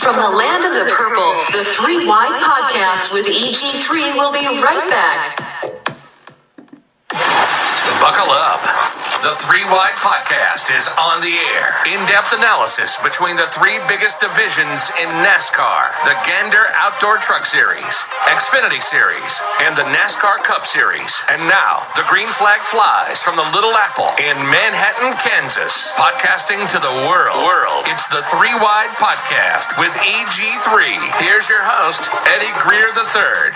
From the land of the purple, the Three Wide Podcast with EG3 will be right back. Buckle up. The Three Wide Podcast is on the air. In-depth analysis between the three biggest divisions in NASCAR: the Gander Outdoor Truck Series, Xfinity Series, and the NASCAR Cup Series. And now, the green flag flies from the Little Apple in Manhattan, Kansas. Podcasting to the world. It's the Three Wide Podcast with EG3. Here's your host, Eddie Greer III.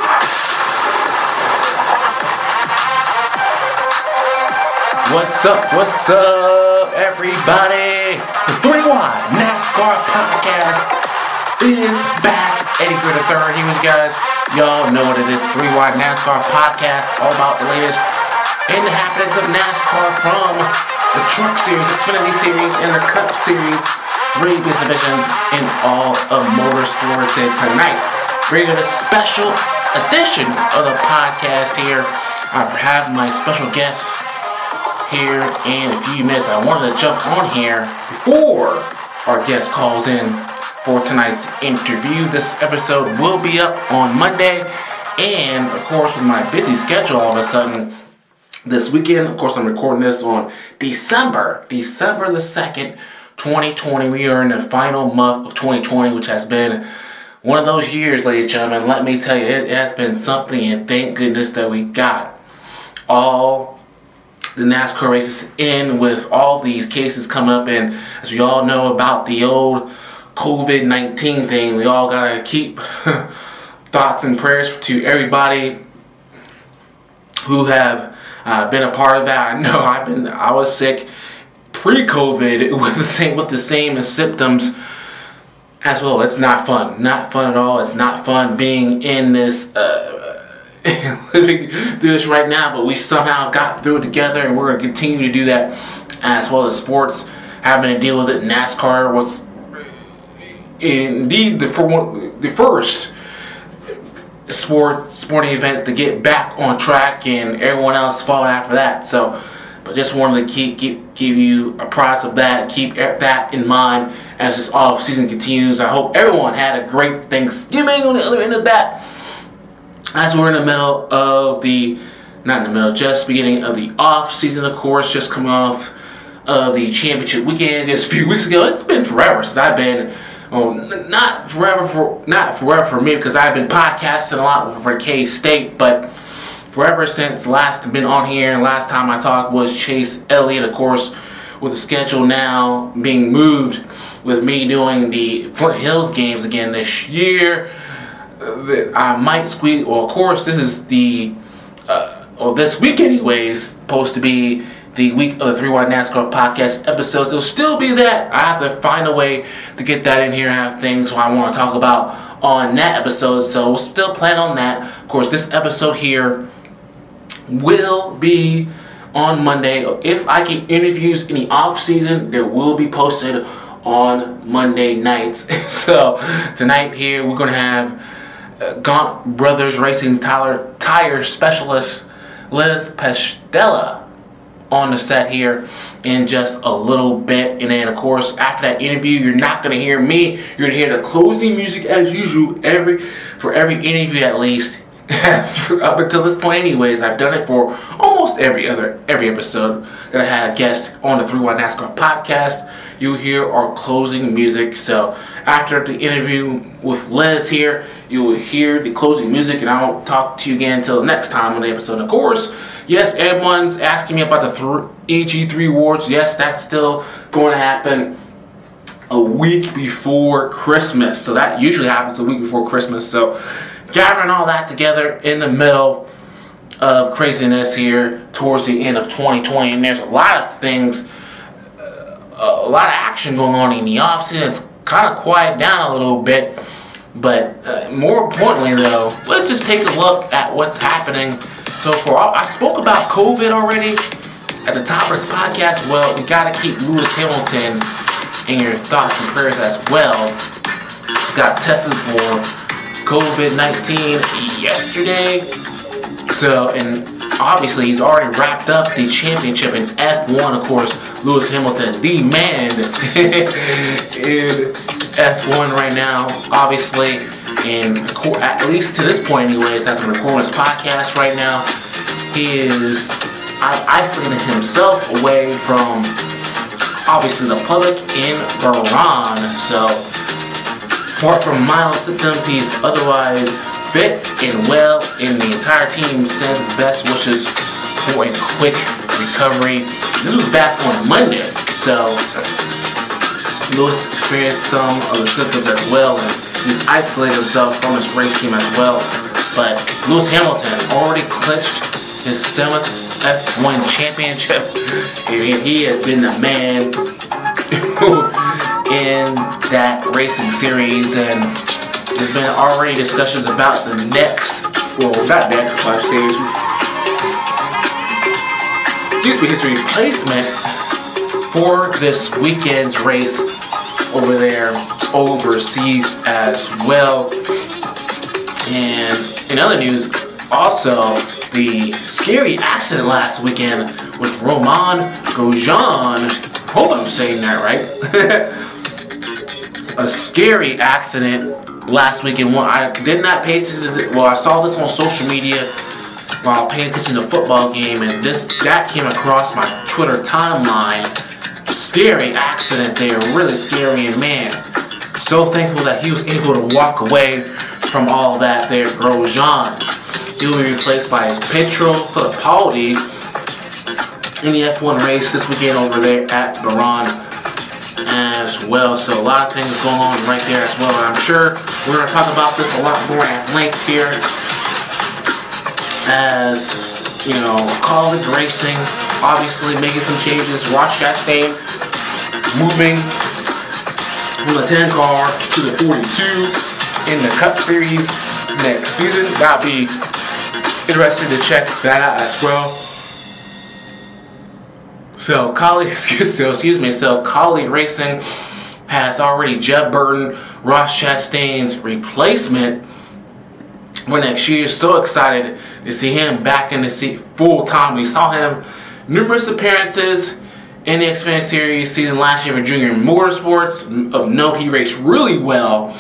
What's up, everybody? The Three Wide NASCAR Podcast is back. Eddie Greer III here with you guys. Y'all know what it is. Three Wide NASCAR Podcast, all about the latest in the happenings of NASCAR from the Truck Series, Xfinity Series, and the Cup Series. Three divisions in all of motorsports. And tonight, bringing a special edition of the podcast here. I have my special guest here in a few minutes. I wanted to jump on here before our guest calls in for tonight's interview. This episode will be up on Monday, and of course with my busy schedule all of a sudden this weekend, of course I'm recording this on December the 2nd, 2020. We are in the final month of 2020, which has been one of those years, ladies and gentlemen. Let me tell you, it has been something, and thank goodness that we got all the NASCAR races in with all these cases coming up. And as we all know about the old COVID-19 thing, we all gotta keep thoughts and prayers to everybody who have been a part of that. I know I was sick pre-COVID with the same symptoms as well. It's not fun at all. It's not fun being in this living through this right now, but we somehow got through it together, and we're going to continue to do that, as well as sports having to deal with it. NASCAR was indeed the first sporting event to get back on track, and everyone else followed after that. So, but just wanted to give you apprised of that, keep that in mind as this off season continues. I hope everyone had a great Thanksgiving on the other end of that. As we're in the middle of just beginning of the off season, of course, just coming off of the championship weekend just a few weeks ago. It's been forever since I've been, not forever for me, because I've been podcasting a lot for K-State, but forever since last been on here. And last time I talked was Chase Elliott, of course, with the schedule now being moved with me doing the Flint Hills games again this year. I might squeeze. Well, of course, this is this week anyways, supposed to be the week of the Three Wide NASCAR Podcast episodes. It'll still be that. I have to find a way to get that in here and have things I want to talk about on that episode. So we'll still plan on that. Of course, this episode here will be on Monday. If I get interviews in the off season, they will be posted on Monday nights. So tonight here we're gonna have Gaunt Brothers Racing tire specialist Liz Pestella on the set here in just a little bit. And then, of course, after that interview, you're not going to hear me. You're going to hear the closing music as usual for every interview, at least. Up until this point anyways. I've done it for almost every episode that I had a guest on the Three Wide NASCAR Podcast. You hear our closing music. So after the interview with Liz here, you will hear the closing music, and I won't talk to you again until the next time on the episode. Of course, yes, everyone's asking me about the EG3 Awards. Yes, that's still going to happen a week before Christmas. So that usually happens a week before Christmas. So gathering all that together in the middle of craziness here towards the end of 2020, and there's a lot of things, a lot of action going on in the offseason. It's kind of quiet down a little bit, but more importantly though, let's just take a look at what's happening so far. I spoke about COVID already at the top of this podcast. Well, we got to keep Lewis Hamilton in your thoughts and prayers as well. Got tested for COVID-19 yesterday. So, and obviously he's already wrapped up the championship in F1, of course. Lewis Hamilton, the man. And F1 right now, obviously, and at least to this point anyways, as I'm recording this podcast right now, he is isolating himself away from, obviously, the public in Bahrain. So, apart from mild symptoms, he's otherwise fit and well, and the entire team sends its best wishes for a quick recovery. This was back on Monday, so Lewis experienced some of the symptoms as well, and he's isolated himself from his race team as well. But Lewis Hamilton already clinched his 7th F1 championship, and he has been the man in that racing series, and there's been already discussions about the next, well, not next, but his replacement for this weekend's race over there overseas as well. And in other news, also the scary accident last weekend with Romain Grosjean. Hope I'm saying that right. A scary accident last weekend. I did not pay attention to I saw this on social media while paying attention to a football game, and that came across my Twitter timeline. Scary accident there, really scary, and man, so thankful that he was able to walk away from all that there. Grosjean, he will be replaced by Pietro Fittipaldi in the F1 race this weekend over there at Bahrain as well. So a lot of things going on right there as well, and I'm sure we're going to talk about this a lot more at length here, as you know, college racing obviously making some changes. Ross Chastain moving from the 10 car to the 42 in the Cup Series next season. That'll be interesting to check that out as well. So Kaulig Racing has already Jeb Burton, Ross Chastain's replacement for next year. So excited to see him back in the seat full time. We saw him numerous appearances in the Xfinity Series season last year for Junior Motorsports. Of note, he raced really well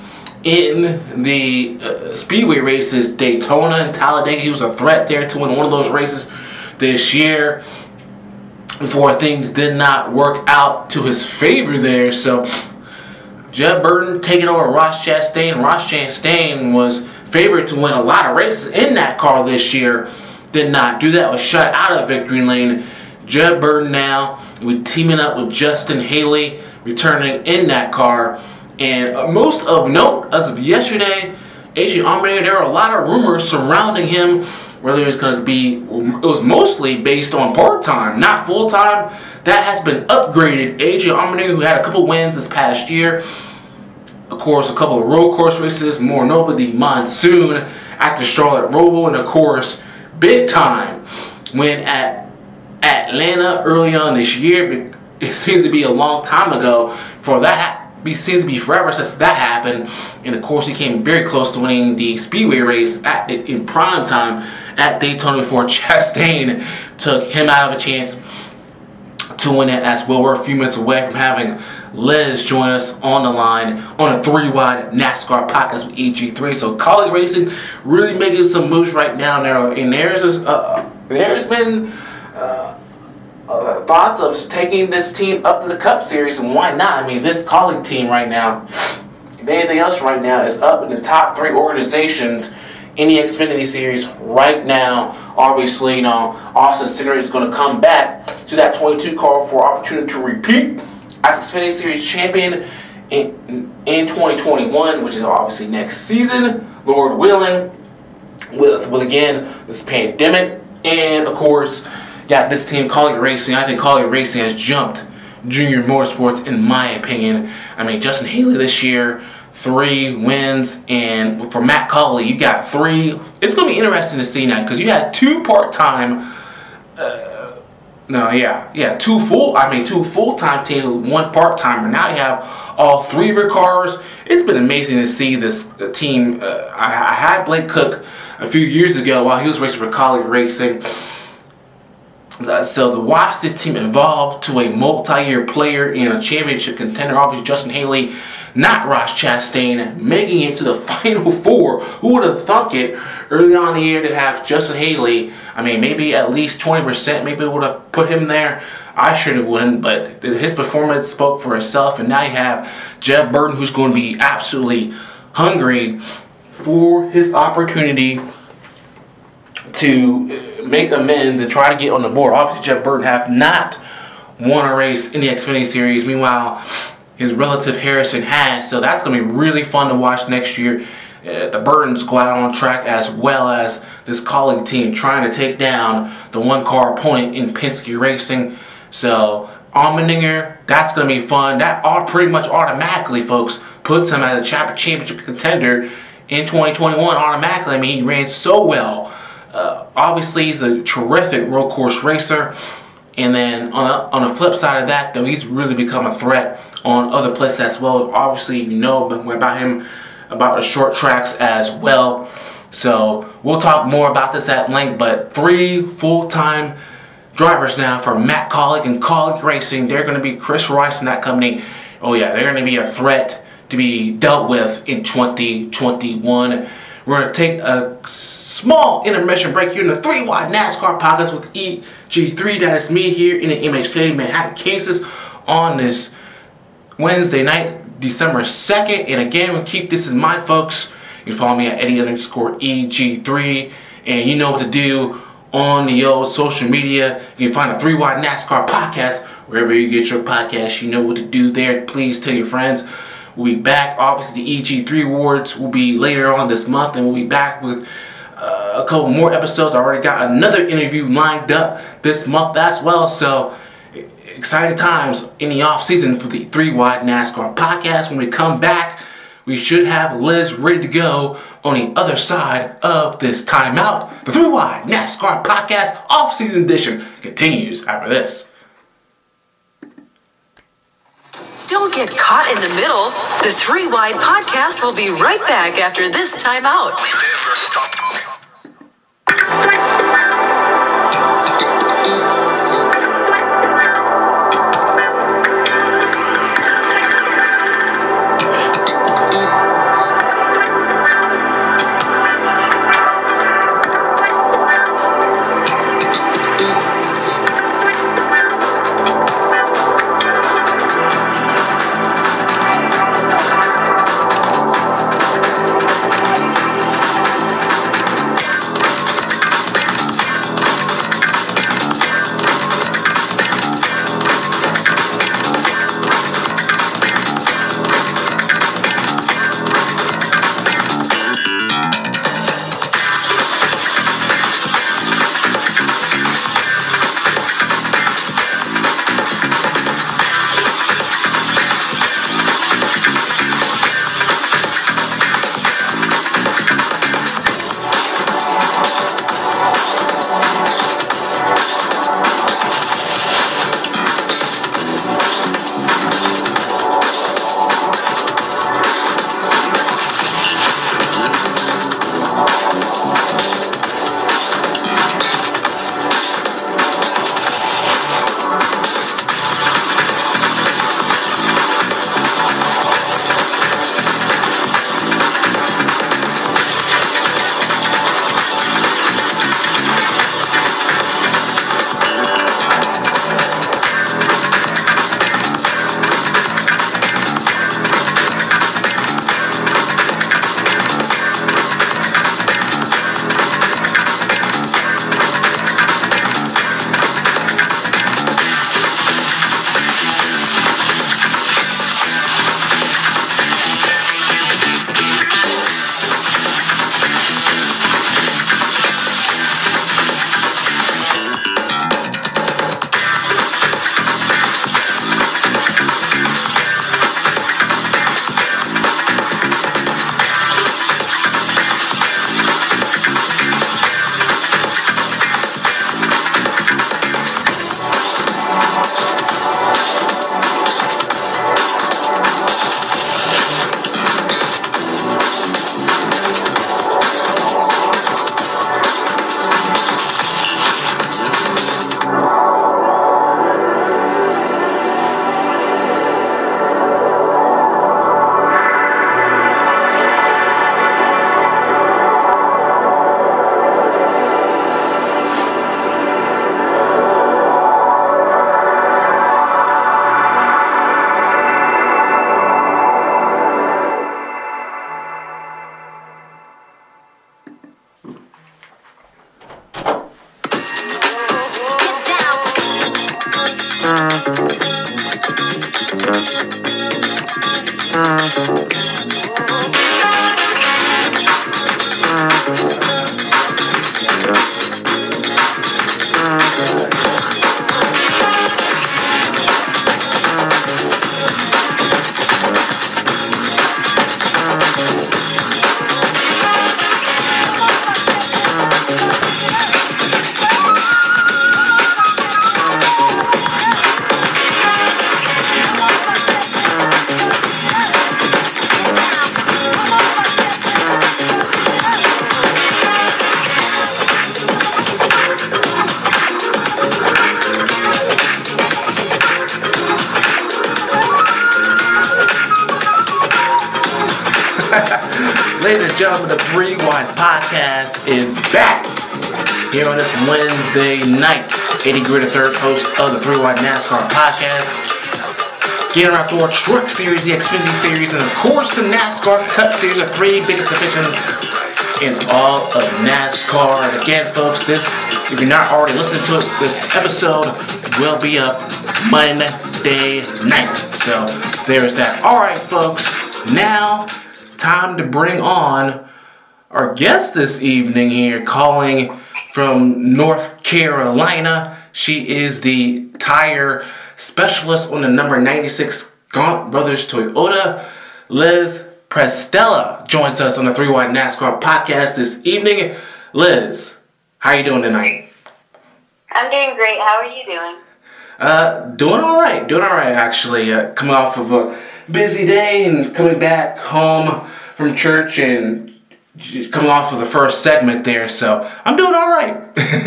in the Speedway races, Daytona and Talladega. He was a threat there to win one of those races this year before things did not work out to his favor there. So Jeb Burton taking over Ross Chastain. Ross Chastain was favored to win a lot of races in that car this year. Did not do that. Was shut out of victory lane. Jeb Burton now teaming up with Justin Haley, returning in that car. And most of note, as of yesterday, AJ Allmendinger, there were a lot of rumors surrounding him, whether it's going to be, it was mostly based on part-time, not full-time. That has been upgraded. AJ Allmendinger, who had a couple wins this past year, of course, a couple of road course races, more notably the Monsoon at the Charlotte Roval, and of course, big time win at Atlanta early on this year. It seems to be a long time ago for that. It seems to be forever since that happened. And of course, he came very close to winning the Speedway race in prime time at Daytona before Chastain took him out of a chance to win it as well. We're a few minutes away from having Liz join us on the line on a 3-wide NASCAR podcast with EG3. So Kaulig Racing really making some moves right now. And there's been thoughts of taking this team up to the Cup Series, and why not? I mean, this Kaulig team right now, if anything else right now, is up in the top 3 organizations in the Xfinity Series right now. Obviously, you know, Austin Cindric is going to come back to that 22 car for opportunity to repeat as Xfinity Series champion in 2021, which is obviously next season, Lord willing, with again this pandemic. And of course, got this team, Kaulig Racing. I think Kaulig Racing has jumped Junior Motorsports in my opinion. I mean, Justin Haley this year, 3 wins, and for Matt Kaulig, you got 3. It's going to be interesting to see now because you had 2 part-time. Two full-time teams, 1 part-timer. Now you have all 3 of your cars. It's been amazing to see this team. I had Blake Cook a few years ago while he was racing for Kaulig Racing. So to watch this team evolve to a multi-year player and a championship contender, obviously Justin Haley not Ross Chastain, making it to the Final Four. Who would have thunk it early on in the year to have Justin Haley? I mean, maybe at least 20%, maybe would have put him there. I should have won, but his performance spoke for itself. And now you have Jeb Burton, who's going to be absolutely hungry for his opportunity to make amends and try to get on the board. Obviously, Jeb Burton have not won a race in the Xfinity Series. Meanwhile, his relative Harrison has. So that's going to be really fun to watch next year. The Burtons go out on track as well as this Kaulig team trying to take down the one-car opponent in Penske Racing. So Allmendinger, that's going to be fun. That all pretty much automatically, folks, puts him as a championship contender in 2021 automatically. I mean, he ran so well. Obviously, he's a terrific road course racer. And then on the flip side of that, though, he's really become a threat on other places as well. Obviously, you know about him, about the short tracks as well. So we'll talk more about this at length. But 3 full-time drivers now for Matt Kaulig and Kaulig Racing. They're going to be Chris Rice in that company. Oh yeah, they're going to be a threat to be dealt with in 2021. We're going to take a small intermission break here in the 3 Wide NASCAR podcast with EG3. That is me here in the MHK Manhattan, Kansas on this Wednesday night, December 2nd. And again, we'll keep this in mind, folks. You can follow me at Eddie_EG3. And you know what to do on the old social media. You can find the 3 Wide NASCAR podcast wherever you get your podcast. You know what to do there. Please tell your friends. We'll be back. Obviously, the EG3 Awards will be later on this month, and we'll be back with a couple more episodes. I already got another interview lined up this month as well. So, exciting times in the off season for the 3 Wide NASCAR podcast. When we come back, we should have Liz ready to go on the other side of this timeout. The 3 Wide NASCAR podcast off-season edition continues after this. Don't get caught in the middle. The 3 Wide podcast will be right back after this timeout. Ladies and gentlemen, the Three Wide Podcast is back here on this Wednesday night. Eddie Gritter, third host of the Three Wide NASCAR Podcast. Gander Outdoor Truck Series, the Xfinity Series, and of course the NASCAR Cup Series, the three biggest divisions in all of NASCAR. And again, folks, if you're not already listening to it, this episode will be up Monday night. So there's that. All right, folks. Now, time to bring on our guest this evening here, calling from North Carolina. She is the tire specialist on the number 96 Gaunt Brothers Toyota. Liz Prestella joins us on the Three Wide NASCAR Podcast this evening. Liz, how you doing tonight? I'm doing great. How are you doing? Doing all right, actually. Coming off of a busy day and coming back home from church and coming off of the first segment there, so I'm doing all right.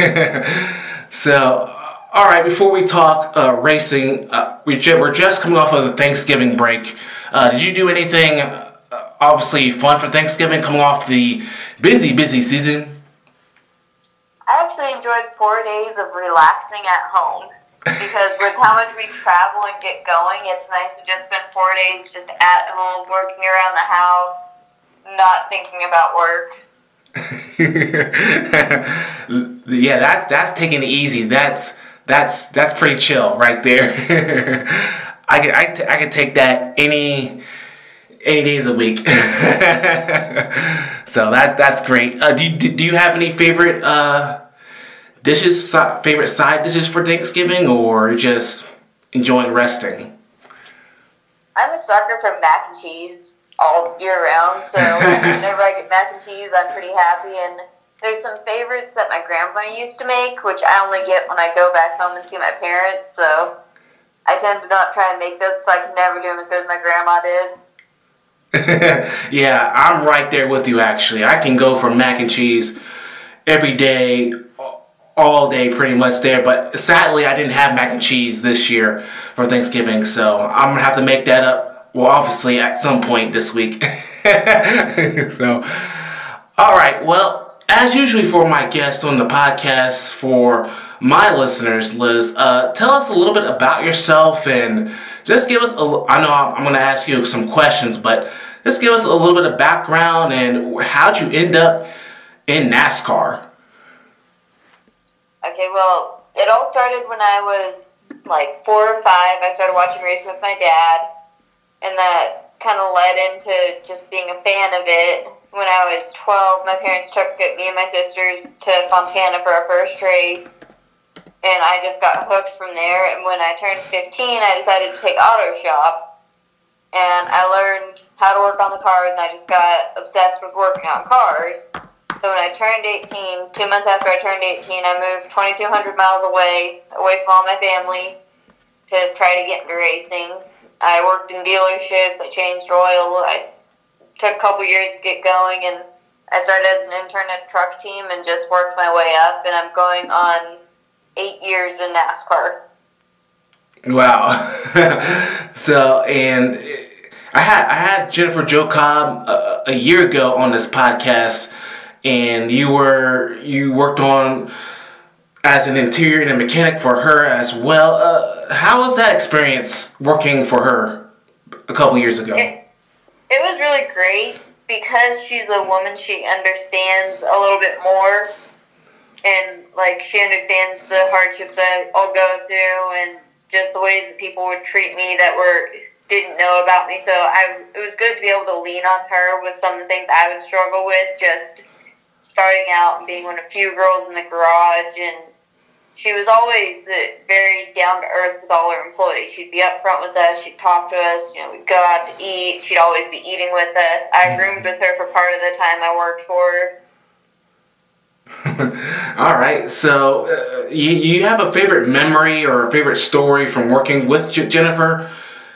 So, all right, before we talk racing, we're just coming off of the Thanksgiving break. Did you do anything, obviously, fun for Thanksgiving, coming off the busy season? I actually enjoyed 4 days of relaxing at home. Because with how much we travel and get going, it's nice to just spend 4 days just at home, working around the house, not thinking about work. Yeah, that's taking it easy. That's pretty chill right there. I could take that any day of the week. So that's great. Do you have any favorite favorite side dishes for Thanksgiving, or just enjoying resting? I'm a sucker for mac and cheese all year round, so whenever I get mac and cheese, I'm pretty happy. And there's some favorites that my grandma used to make, which I only get when I go back home and see my parents, so I tend to not try and make those, so I can never do them as good as my grandma did. Yeah, I'm right there with you, actually. I can go for mac and cheese every day, all day pretty much there, but sadly I didn't have mac and cheese this year for Thanksgiving, so I'm gonna have to make that up, well, obviously at some point this week. So, alright, well, as usually for my guests on the podcast, for my listeners, Liz, tell us a little bit about yourself and just give us I know I'm gonna ask you some questions, but just give us a little bit of background and how'd you end up in NASCAR? Okay, well, it all started when I was like 4 or 5. I started watching racing with my dad, and that kind of led into just being a fan of it. When I was 12, my parents took me and my sisters to Fontana for our first race, and I just got hooked from there. And when I turned 15, I decided to take auto shop, and I learned how to work on the cars, and I just got obsessed with working on cars. So when I turned 18, 2 months after I turned 18, I moved 2,200 miles away from all my family to try to get into racing. I worked in dealerships, I changed oil, I took a couple years to get going, and I started as an intern at a truck team and just worked my way up, and I'm going on 8 years in NASCAR. Wow. So, and I had Jennifer Jo Cobb a year ago on this podcast, and you worked on as an interior and a mechanic for her as well. How was that experience working for her a couple years ago? It was really great because she's a woman. She understands a little bit more, and like she understands the hardships that I'll go through, and just the ways that people would treat me that were didn't know about me. So it was good to be able to lean on her with some of the things I would struggle with, just starting out and being one of the few girls in the garage. And she was always very down to earth with all her employees. She'd be up front with us. She'd talk to us. We'd go out to eat. She'd always be eating with us. I roomed with her for part of the time I worked for her. All right. So you have a favorite memory or a favorite story from working with Jennifer?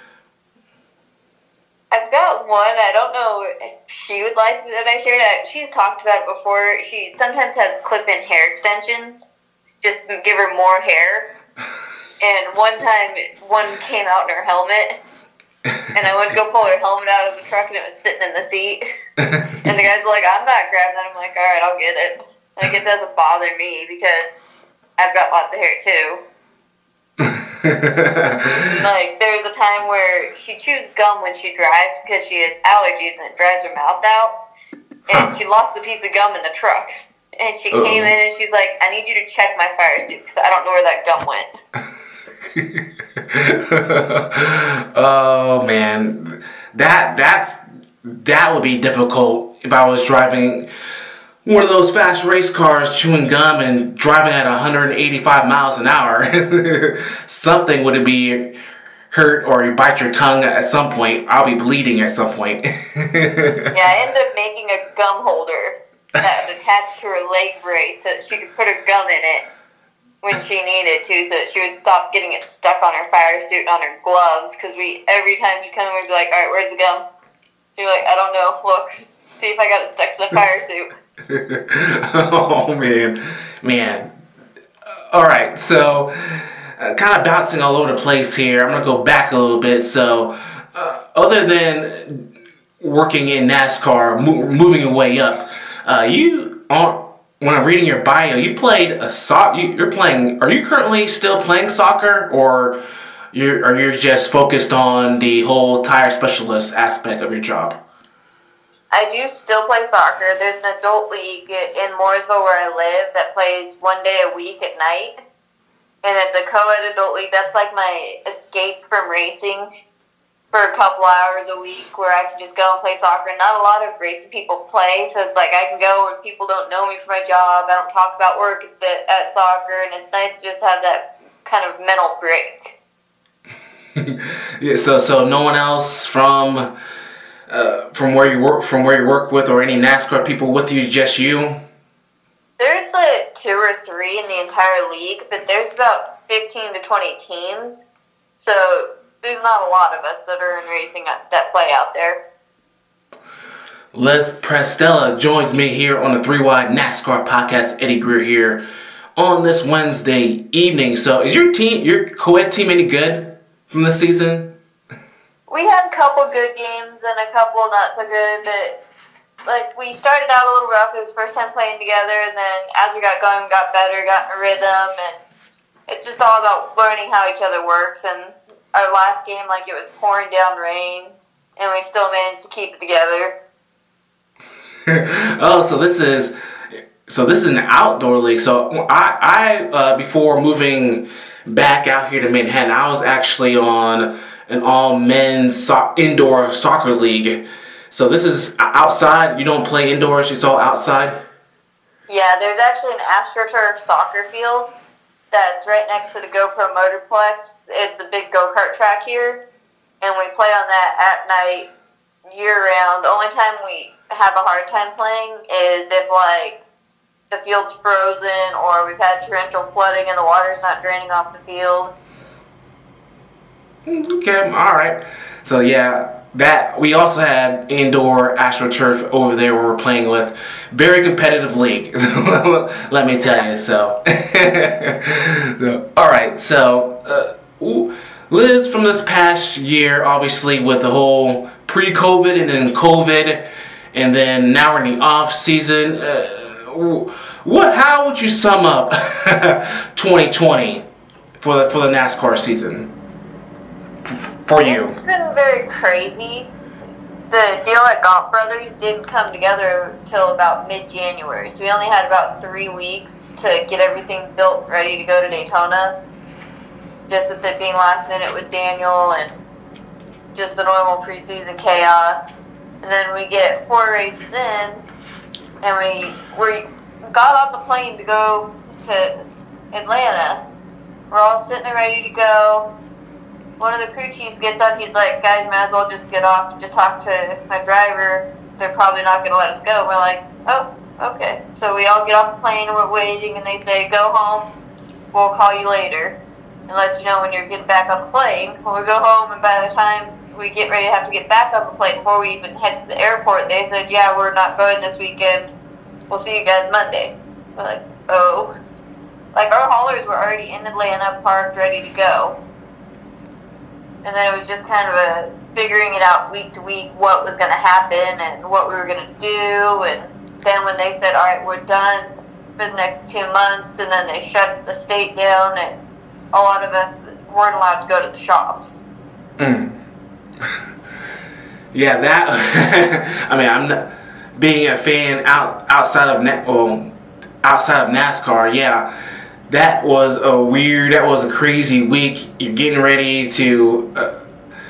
I've got one. I don't know if she would like that I shared it. She's talked about it before. She sometimes has clip-in hair extensions. Just give her more hair. And one time, one came out in her helmet, and I went to go pull her helmet out of the truck, and it was sitting in the seat. And the guy's like, I'm not grabbing that. I'm like, all right, I'll get it. Like, it doesn't bother me because I've got lots of hair, too. Like, there's a time where she chews gum when she drives because she has allergies and it dries her mouth out. And she lost the piece of gum in the truck. And she came in and she's like, I need you to check my fire suit because I don't know where that gum went. Oh, man. That would be difficult if I was driving one of those fast race cars, chewing gum and driving at 185 miles an hour. Something would be hurt, or you bite your tongue at some point. I'll be bleeding at some point. Yeah, I ended up making a gum holder that was attached to her leg brace so that she could put her gum in it when she needed to, so that she would stop getting it stuck on her fire suit and on her gloves. Because every time she come, we'd be like, all right, where's the gum? She'd be like, I don't know. Look, see if I got it stuck to the fire suit. Oh, man. All right, so kind of bouncing all over the place here. I'm going to go back a little bit. So other than working in NASCAR, moving your way up, when I'm reading your bio, you played a are you currently still playing soccer, or are you just focused on the whole tire specialist aspect of your job? I do still play soccer. There's an adult league in Mooresville where I live that plays one day a week at night. And it's a co-ed adult league. That's like my escape from racing for a couple hours a week where I can just go and play soccer. Not a lot of racing people play, so it's like I can go and people don't know me for my job. I don't talk about work at soccer, and it's nice to just have that kind of mental break. Yeah, so no one else from where you work with, or any NASCAR people with you, just you? There's like 2 or 3 in the entire league, but there's about 15 to 20 teams. So there's not a lot of us that are in racing that play out there. Les Prestella joins me here on the 3 Wide NASCAR podcast. Eddie Greer here on this Wednesday evening. So is your co-ed team any good from this season? We had a couple good games and a couple not so good, but like we started out a little rough. It was first time playing together, and then as we got going, we got better, got in a rhythm, and it's just all about learning how each other works. And our last game, like, it was pouring down rain, and we still managed to keep it together. Oh, so this is an outdoor league. So I before moving back out here to Manhattan, I was actually on an all-men's indoor soccer league. So this is outside? You don't play indoors? It's all outside? Yeah, there's actually an AstroTurf soccer field that's right next to the GoPro Motorplex. It's a big go-kart track here, and we play on that at night year-round. The only time we have a hard time playing is if, like, the field's frozen or we've had torrential flooding and the water's not draining off the field. Okay, all right. So yeah, that we also had indoor AstroTurf over there where we're playing with. Very competitive league, let me tell you. So, all right. So, Liz, from this past year, obviously with the whole pre-COVID and then COVID, and then now we're in the off season. How would you sum up 2020 for the NASCAR season? For you. It's been very crazy. The deal at Gaunt Brothers didn't come together until about mid-January, so we only had about 3 weeks to get everything built, ready to go to Daytona. Just with it being last minute with Daniel and just the normal preseason chaos. And then we get 4 races in, and we got on the plane to go to Atlanta. We're all sitting there ready to go. One of the crew chiefs gets on. He's like, guys, might as well just get off. Just talk to my driver. They're probably not going to let us go. We're like, oh, okay. So we all get off the plane, and we're waiting, and they say, go home. We'll call you later and let you know when you're getting back on the plane. When we go home, and by the time we get ready to have to get back on the plane, before we even head to the airport, they said, yeah, we're not going this weekend. We'll see you guys Monday. We're like, oh. Like, our haulers were already in Atlanta, parked, ready to go. And then it was just kind of figuring it out week to week, what was going to happen and what we were going to do. And then when they said, all right, we're done for the next 2 months, and then they shut the state down, and a lot of us weren't allowed to go to the shops. Yeah, that. I mean, I'm not being a fan outside of NASCAR. Yeah, that was a crazy week. You're getting ready to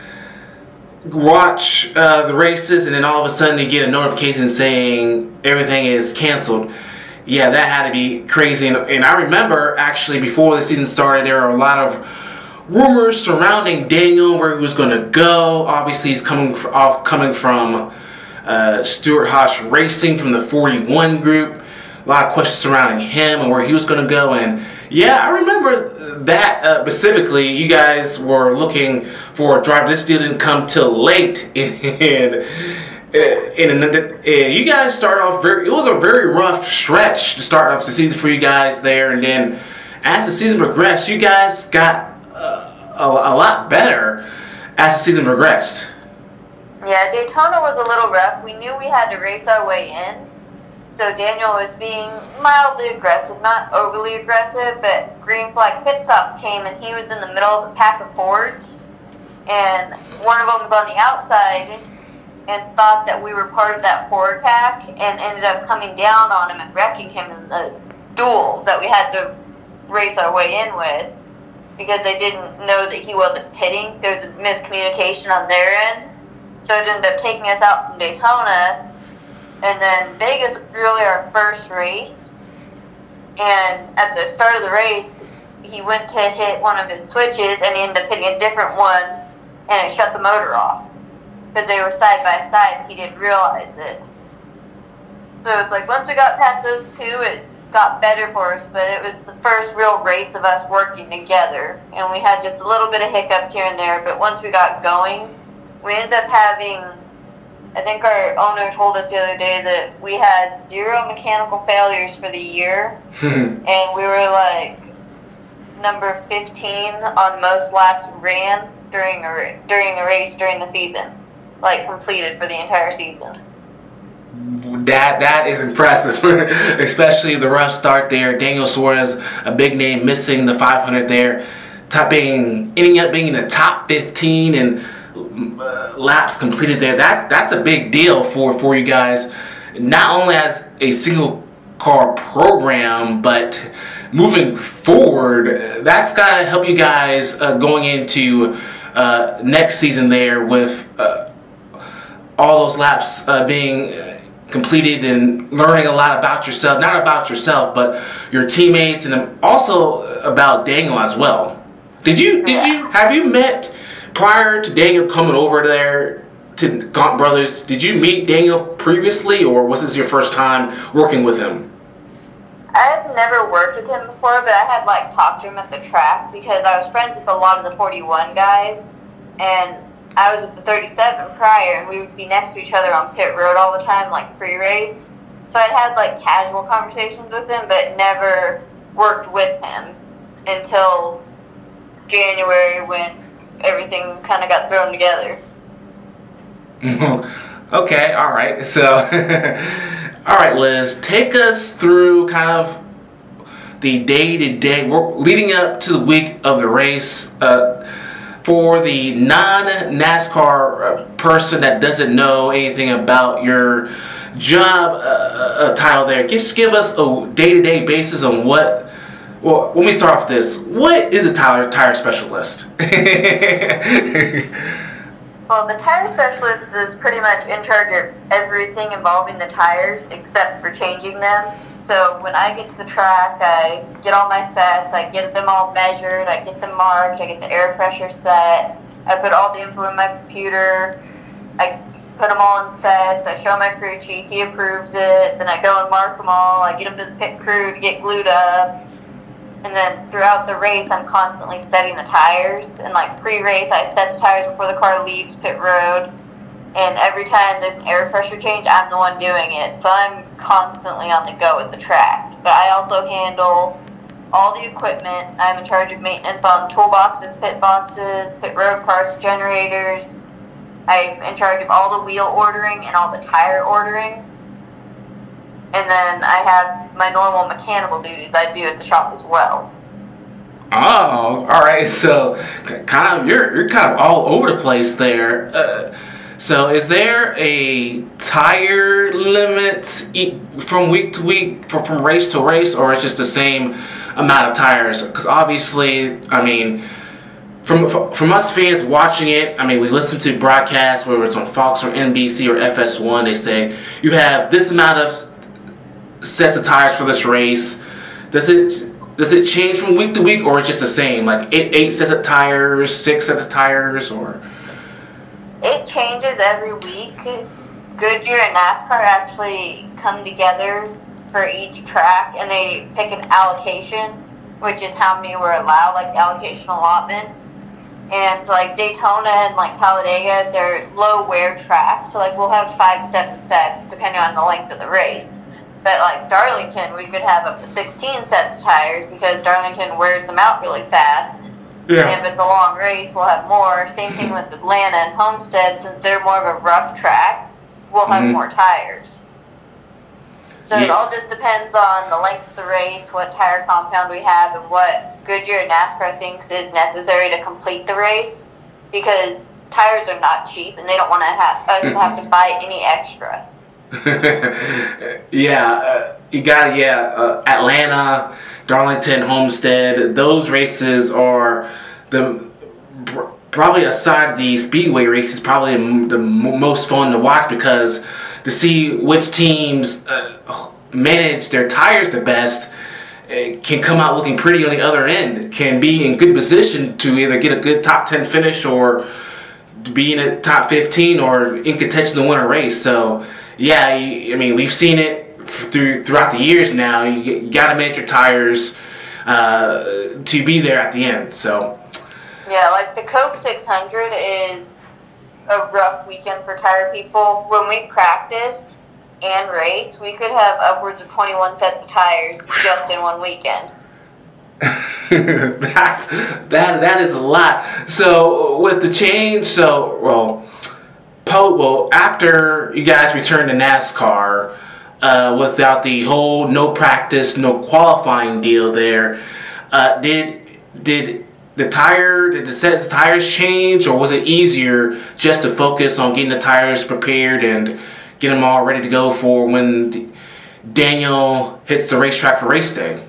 watch the races, and then all of a sudden you get a notification saying everything is canceled. Yeah, that had to be crazy. And I remember, actually, before the season started, there were a lot of rumors surrounding Daniel, where he was going to go. Obviously, he's coming from Stewart-Haas Racing from the 41 group. A lot of questions surrounding him and where he was going to go. And yeah, I remember that specifically. You guys were looking for a driver. This deal didn't come till late. You guys started off it was a very rough stretch to start off the season for you guys there. And then as the season progressed, you guys got a lot better as the season progressed. Yeah, Daytona was a little rough. We knew we had to race our way in. So Daniel was being mildly aggressive, not overly aggressive, but green flag pit stops came, and he was in the middle of a pack of Fords, and one of them was on the outside and thought that we were part of that Ford pack, and ended up coming down on him and wrecking him in the duels that we had to race our way in with, because they didn't know that he wasn't pitting. There was a miscommunication on their end, so it ended up taking us out from Daytona. And then Vegas was really our first race. And at the start of the race, he went to hit one of his switches, and he ended up hitting a different one, and it shut the motor off. Because they were side by side, and he didn't realize it. So it's like, once we got past those two, it got better for us, but it was the first real race of us working together. And we had just a little bit of hiccups here and there, but once we got going, we ended up having... I think our owner told us the other day that we had 0 mechanical failures for the year, and we were like number 15 on most laps ran during a race during the season, like completed for the entire season. That is impressive, especially the rough start there. Daniel Suarez, a big name, missing the 500 there, ending up being in the top 15 and laps completed there. That's a big deal for you guys, not only as a single car program, but moving forward. That's got to help you guys going into next season there, with all those laps being completed and learning a lot about yourself, not about yourself, but your teammates, and also about Daniel as well. Have you met, prior to Daniel coming over there to Gaunt Brothers, did you meet Daniel previously, or was this your first time working with him? I've never worked with him before, but I had talked to him at the track, because I was friends with a lot of the 41 guys, and I was with the 37 prior, and we would be next to each other on pit road all the time, pre-race. So I'd had casual conversations with him, but never worked with him until January, when everything kind of got thrown together. Okay, all right. So, all right, Liz, take us through kind of the day-to-day, leading up to the week of the race. For the non-NASCAR person that doesn't know anything about your job title there, just give us a day-to-day basis on what. Well, let me start off this. What is a tire specialist? Well, the tire specialist is pretty much in charge of everything involving the tires except for changing them. So when I get to the track, I get all my sets, I get them all measured, I get them marked, I get the air pressure set, I put all the info in my computer, I put them all in sets, I show my crew chief, he approves it, then I go and mark them all, I get them to the pit crew to get glued up. And then throughout the race, I'm constantly setting the tires. And like pre-race, I set the tires before the car leaves pit road. And every time there's an air pressure change, I'm the one doing it. So I'm constantly on the go at the track. But I also handle all the equipment. I'm in charge of maintenance on toolboxes, pit boxes, pit road parts, generators. I'm in charge of all the wheel ordering and all the tire ordering. And then I have my normal mechanical duties I do at the shop as well. Oh, all right. So, you're kind of all over the place there. So, is there a tire limit from week to week, from race to race, or is it just the same amount of tires? Because obviously, I mean, from us fans watching it, I mean, we listen to broadcasts, whether it's on Fox or NBC or FS1, they say you have this amount of sets of tires for this race. Does it change from week to week, or it's just the same? Like eight sets of tires, 6 sets of tires, or? It changes every week. Goodyear and NASCAR actually come together for each track, and they pick an allocation, which is how many we're allowed, like allocation allotments. And so, like Daytona and like Talladega, they're low wear tracks, so like we'll have 5-7 sets depending on the length of the race. But like Darlington, we could have up to 16 sets of tires because Darlington wears them out really fast. Yeah. And if it's a long race, we'll have more. Same thing with Atlanta and Homestead, since they're more of a rough track, we'll have more tires. So it all just depends on the length of the race, what tire compound we have, and what Goodyear and NASCAR thinks is necessary to complete the race. Because tires are not cheap, and they don't want us to have to buy any extra. You got Atlanta, Darlington, Homestead. Those races are probably aside the speedway races, probably the most fun to watch because to see which teams manage their tires the best can come out looking pretty on the other end. Can be in good position to either get a good top 10 finish or to be in the top 15 or in contention to win a race. So. Yeah, I mean, we've seen it throughout the years now. You got to manage your tires to be there at the end. So. Yeah, like the Coke 600 is a rough weekend for tire people. When we practiced and race, we could have upwards of 21 sets of tires just in one weekend. that is a lot. So with the change, after you guys returned to NASCAR, without the whole no practice, no qualifying deal there, did the sets of tires change, or was it easier just to focus on getting the tires prepared and get them all ready to go for when Daniel hits the racetrack for race day?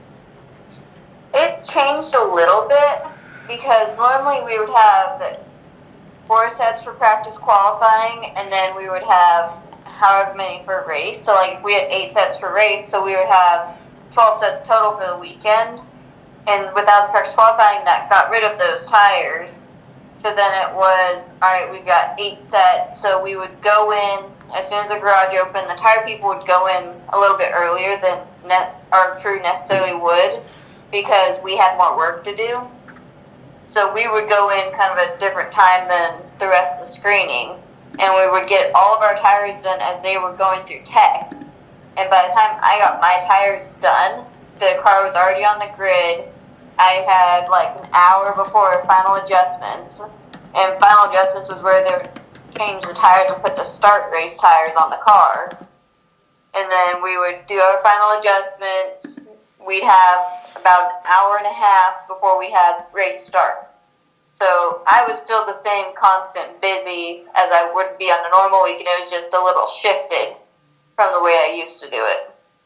It changed a little bit because normally we would have 4 sets for practice qualifying, and then we would have however many for a race. So, like, we had 8 sets for race, so we would have 12 sets total for the weekend. And without the practice qualifying, that got rid of those tires. So then it was, all right, we've got 8 sets, so we would go in, as soon as the garage opened, the tire people would go in a little bit earlier than our crew necessarily would, because we had more work to do. So we would go in kind of a different time than the rest of the screening, and we would get all of our tires done as they were going through tech. And by the time I got my tires done, the car was already on the grid. I had like an hour before final adjustments, and final adjustments was where they would change the tires and put the start race tires on the car. And then we would do our final adjustments. We'd have about an hour and a half before we had race start. So I was still the same constant busy as I would be on a normal week, and it was just a little shifted from the way I used to do it.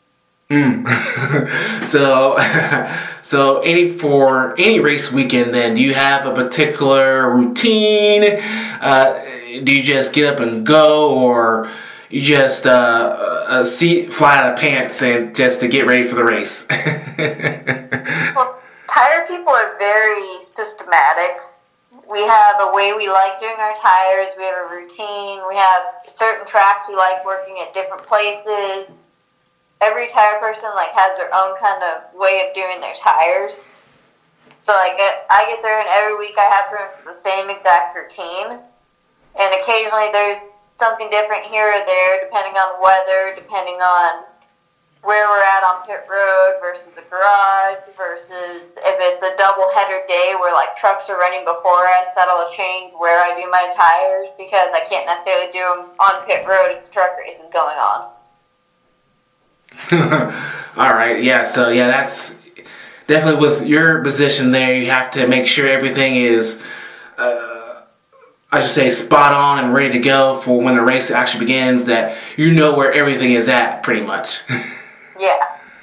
So for any race weekend, then do you have a particular routine? Do you just get up and go, or you just fly out of pants and just to get ready for the race? Well, tire people are very systematic. We have a way we like doing our tires. We have a routine. We have certain tracks we like working at different places. Every tire person has their own kind of way of doing their tires. So I get there, and every week I have pretty much the same exact routine. And occasionally there's something different here or there, depending on weather, depending on where we're at on pit road versus the garage, versus if it's a double header day where trucks are running before us, that'll change where I do my tires, because I can't necessarily do them on pit road if the truck race is going on. All right, yeah, so yeah, that's definitely with your position there. You have to make sure everything is, I should say, spot on and ready to go for when the race actually begins, that you know where everything is at, pretty much. Yeah.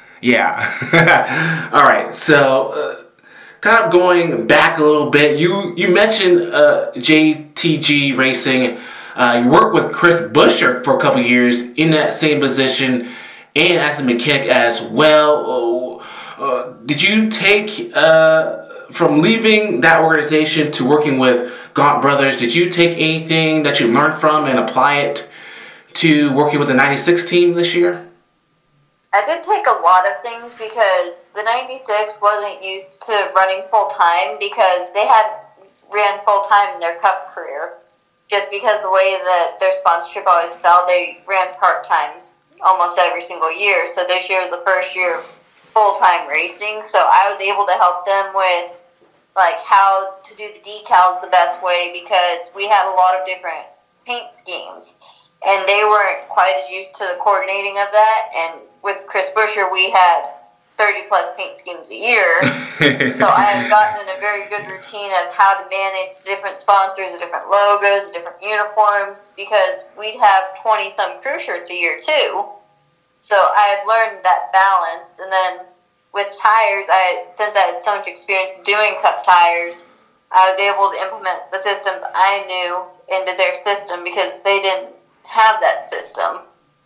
Yeah. All right, so kind of going back a little bit, you mentioned JTG Racing. You worked with Chris Buescher for a couple years in that same position, and as a mechanic as well. Did you take, from leaving that organization to working with Gaunt Brothers, did you take anything that you learned from and apply it to working with the 96 team this year? I did take a lot of things, because the 96 wasn't used to running full-time, because they ran full-time in their cup career. Just because the way that their sponsorship always fell, they ran part-time almost every single year. So this year was the first year of full-time racing, so I was able to help them with how to do the decals the best way, because we had a lot of different paint schemes and they weren't quite as used to the coordinating of that. And with Chris Buescher, we had 30 plus paint schemes a year. So I had gotten in a very good routine of how to manage different sponsors, different logos, different uniforms, because we'd have 20 some crew shirts a year too. So I had learned that balance. And then with tires, since I had so much experience doing cup tires, I was able to implement the systems I knew into their system, because they didn't have that system.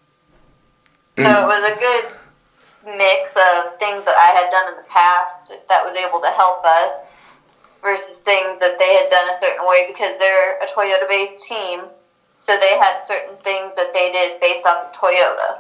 So it was a good mix of things that I had done in the past that was able to help us versus things that they had done a certain way, because they're a Toyota-based team, so they had certain things that they did based off of Toyota.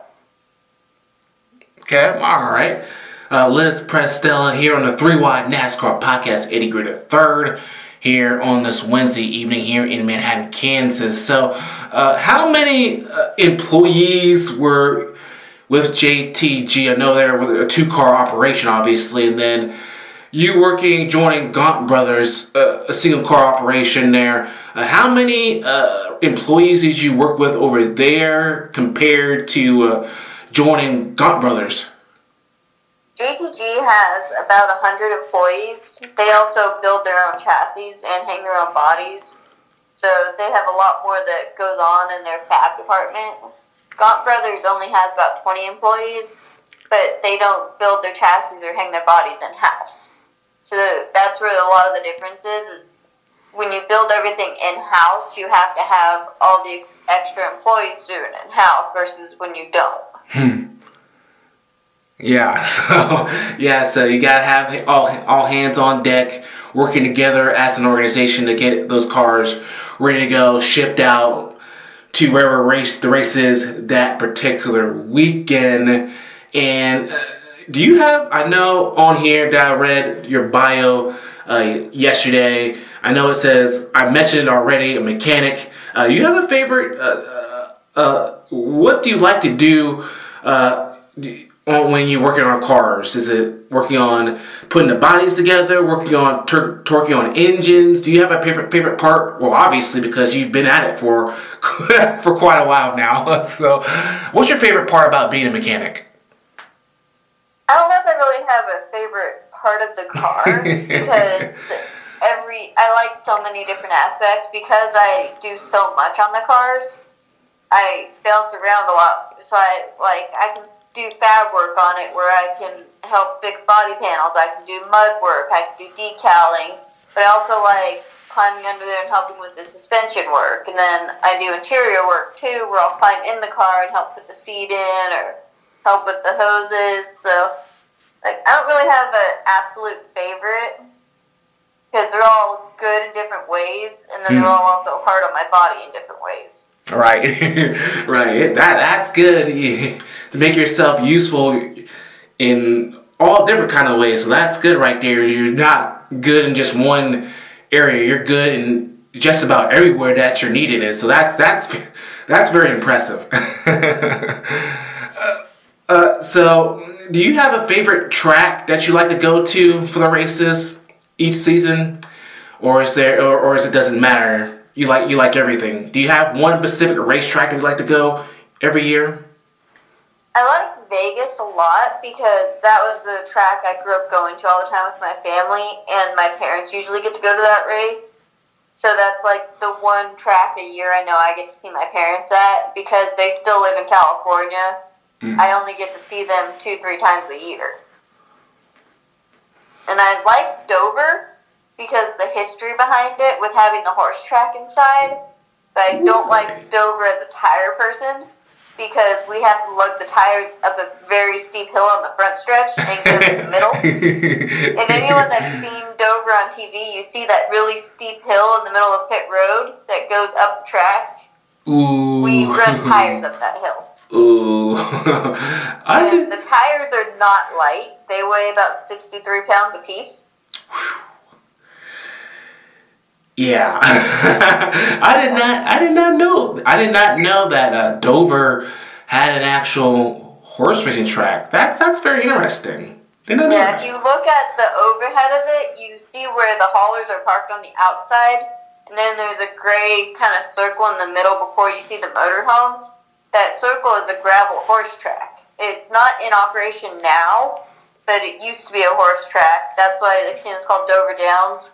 Okay, all right. Liz Prestella here on the 3-Wide NASCAR Podcast, Eddie Gritter III, here on this Wednesday evening here in Manhattan, Kansas. So, how many employees were with JTG? I know there was a 2-car operation, obviously, and then you joining Gaunt Brothers, a single-car operation there. How many employees did you work with over there compared to joining Gaunt Brothers? JTG has about 100 employees. They also build their own chassis and hang their own bodies. So they have a lot more that goes on in their fab department. Gaunt Brothers only has about 20 employees, but they don't build their chassis or hang their bodies in-house. So that's where a lot of the difference is when you build everything in-house, you have to have all the extra employees do it in-house versus when you don't. Yeah, so you gotta have all hands on deck, working together as an organization to get those cars ready to go, shipped out to wherever the race is that particular weekend. And do you have? I know on here that I read your bio yesterday. I know it says, I mentioned it already, a mechanic. You have a favorite? What do you like to do? When you're working on cars? Is it working on putting the bodies together, working on torquing on engines? Do you have a favorite part? Well, obviously, because you've been at it for quite a while now. So, what's your favorite part about being a mechanic? I don't know if I really have a favorite part of the car, because I like so many different aspects. Because I do so much on the cars, I bounce around a lot, so I can do fab work on it where I can help fix body panels. I can do mud work. I can do decaling. But I also like climbing under there and helping with the suspension work. And then I do interior work too, where I'll climb in the car and help put the seat in or help with the hoses. So like, I don't really have an absolute favorite because they're all good in different ways, and then they're all also hard on my body in different ways. Right, right. That's good to make yourself useful in all different kind of ways. So that's good right there. You're not good in just one area. You're good in just about everywhere that you're needed in. So that's very impressive. So do you have a favorite track that you like to go to for the races each season, or is it doesn't matter? You like everything. Do you have one specific racetrack that you like to go every year? I like Vegas a lot because that was the track I grew up going to all the time with my family, and my parents usually get to go to that race. So that's like the one track a year I know I get to see my parents at because they still live in California. I only get to see them 2-3 times a year. And I like Dover because the history behind it with having the horse track inside. But I don't like Dover as a tire person because we have to lug the tires up a very steep hill on the front stretch and go to the middle. And anyone that's seen Dover on TV, you see that really steep hill in the middle of pit road that goes up the track. Ooh. We run tires up that hill. Ooh. And the tires are not light. They weigh about 63 pounds apiece. Yeah. I did not know that Dover had an actual horse racing track. That's very interesting. Yeah, if you look at the overhead of it, you see where the haulers are parked on the outside, and then there's a gray kind of circle in the middle before you see the motorhomes. That circle is a gravel horse track. It's not in operation now, but it used to be a horse track. That's why it's called Dover Downs.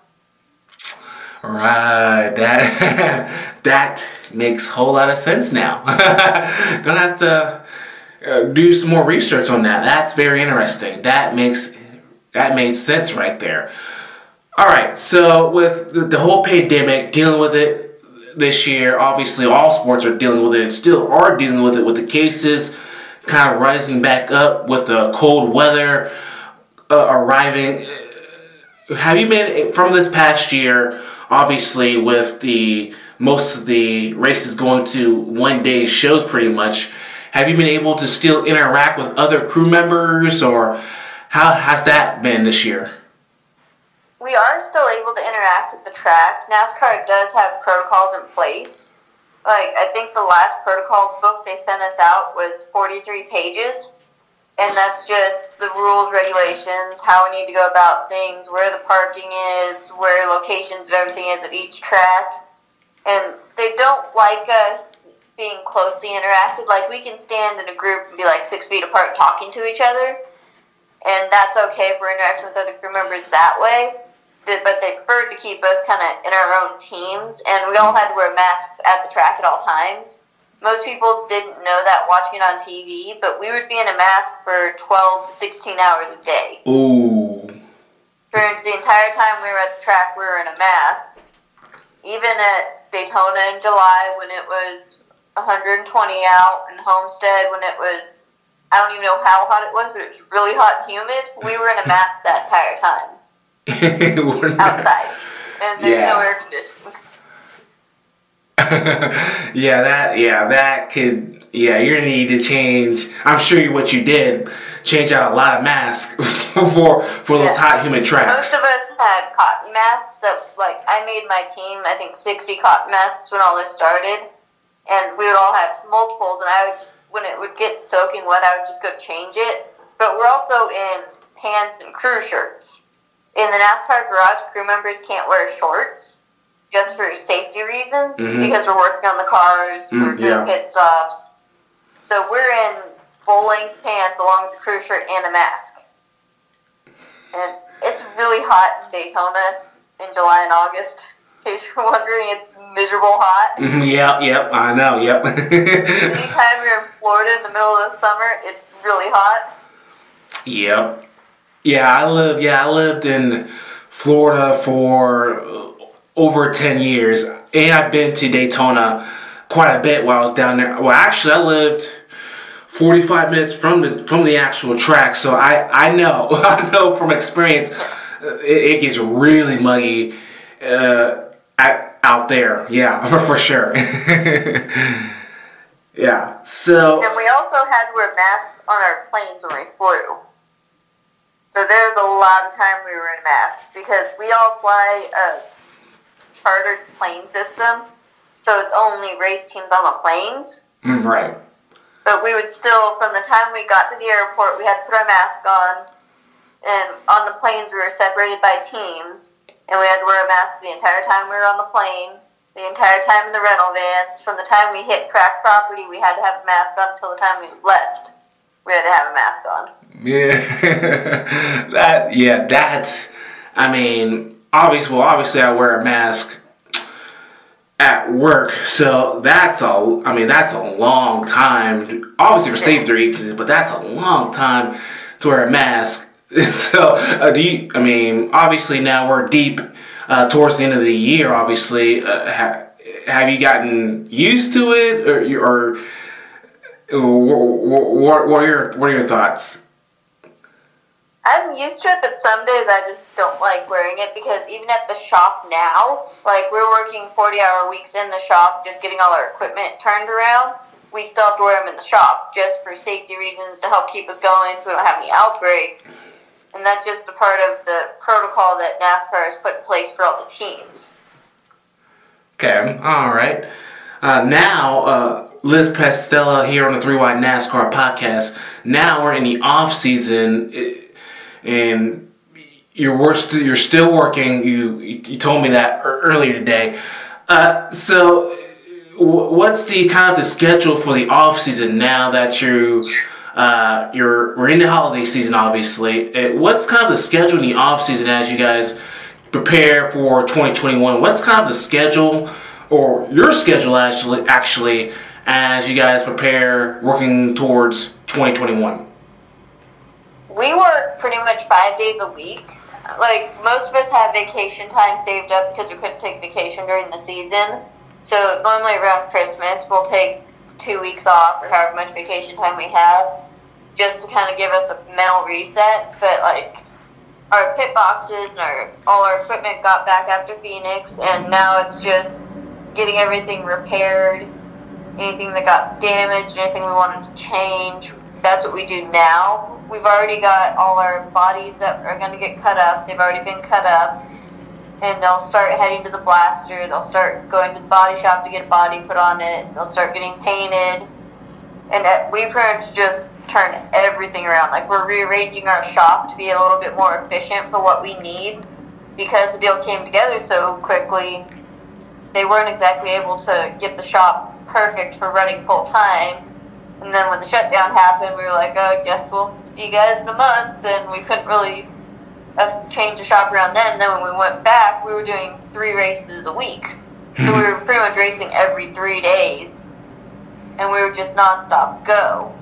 Right, that makes a whole lot of sense now. Gonna have to do some more research on that. That's very interesting. That made sense right there. All right, so with the whole pandemic, dealing with it this year, obviously all sports are dealing with it, still are dealing with it with the cases kind of rising back up with the cold weather arriving. Have you been, from this past year, obviously with most of the races going to one-day shows pretty much, have you been able to still interact with other crew members, or how has that been this year? We are still able to interact at the track. NASCAR does have protocols in place. Like, I think the last protocol book they sent us out was 43 pages. And that's just the rules, regulations, how we need to go about things, where the parking is, where locations of everything is at each track. And they don't like us being closely interacted. Like, we can stand in a group and be like 6 feet apart talking to each other. And that's okay if we're interacting with other crew members that way. But they preferred to keep us kind of in our own teams, and we all had to wear masks at the track at all times. Most people didn't know that watching it on TV, but we would be in a mask for 12 to 16 hours a day. Ooh. For instance, the entire time we were at the track, we were in a mask. Even at Daytona in July when it was 120 out, and Homestead when it was, I don't even know how hot it was, but it was really hot and humid, we were in a mask that entire time. Outside. And there's no air conditioning. You're gonna need to change. I'm sure what you did, change out a lot of masks for those hot, humid tracks. Most of us had cotton masks that, like, I made my team, I think 60 cotton masks when all this started. And we would all have multiples, and I would just, when it would get soaking wet, I would just go change it. But we're also in pants and crew shirts. In the NASCAR garage, crew members can't wear shorts just for safety reasons because we're working on the cars, we're doing pit stops. So we're in full-length pants along with a crew shirt and a mask. And it's really hot in Daytona in July and August. In case you're wondering, it's miserable hot. Yep, I know, yep. Anytime you're in Florida in the middle of the summer, it's really hot. Yep. Yeah, I lived in Florida for over 10 years, and I've been to Daytona quite a bit while I was down there. Well, actually, I lived 45 minutes from the actual track, so I know from experience, it gets really muggy out there. Yeah, for sure. Yeah. So. And we also had to wear masks on our planes when we flew. So there's a lot of time we were in masks because we all fly a chartered plane system, so it's only race teams on the planes. Right. But we would still, from the time we got to the airport, we had to put our mask on, and on the planes we were separated by teams, and we had to wear a mask the entire time we were on the plane, the entire time in the rental vans. From the time we hit track property, we had to have a mask on until the time we left. We had to have a mask on. Yeah. That's, I mean, obviously I wear a mask at work, so that's a long time, obviously for safety reasons, but that's a long time to wear a mask. So, obviously now we're deep towards the end of the year, obviously. Have you gotten used to it, or what are your thoughts? I'm used to it, but some days I just don't like wearing it because even at the shop now, like we're working 40-hour weeks in the shop, just getting all our equipment turned around, we still have to wear them in the shop just for safety reasons to help keep us going so we don't have any outbreaks. And that's just a part of the protocol that NASCAR has put in place for all the teams. Okay, all right. Now, Liz Pastella here on the 3 Wide NASCAR podcast. Now we're in the off season, and you're still working. You told me that earlier today. So, what's the kind of the schedule for the off season now that we're in the holiday season? Obviously, what's kind of the schedule in the off season as you guys prepare for 2021? What's kind of the schedule, or your schedule actually, as you guys prepare working towards 2021? We work pretty much 5 days a week. Like, most of us have vacation time saved up because we couldn't take vacation during the season. So normally around Christmas, we'll take 2 weeks off or however much vacation time we have just to kind of give us a mental reset. But, like, our pit boxes and all our equipment got back after Phoenix, and now it's just getting everything repaired, anything that got damaged, anything we wanted to change. That's what we do now. We've already got all our bodies that are going to get cut up. They've already been cut up. And they'll start heading to the blaster. They'll start going to the body shop to get a body put on it. They'll start getting painted. And we pretty much just turn everything around. Like, we're rearranging our shop to be a little bit more efficient for what we need. Because the deal came together so quickly, they weren't exactly able to get the shop perfect for running full time. And then when the shutdown happened, we were like, oh, I guess we'll see you guys in a month. And we couldn't really change the shop around then. And then when we went back, we were doing 3 races a week. So we were pretty much racing every 3 days. And we were just nonstop go.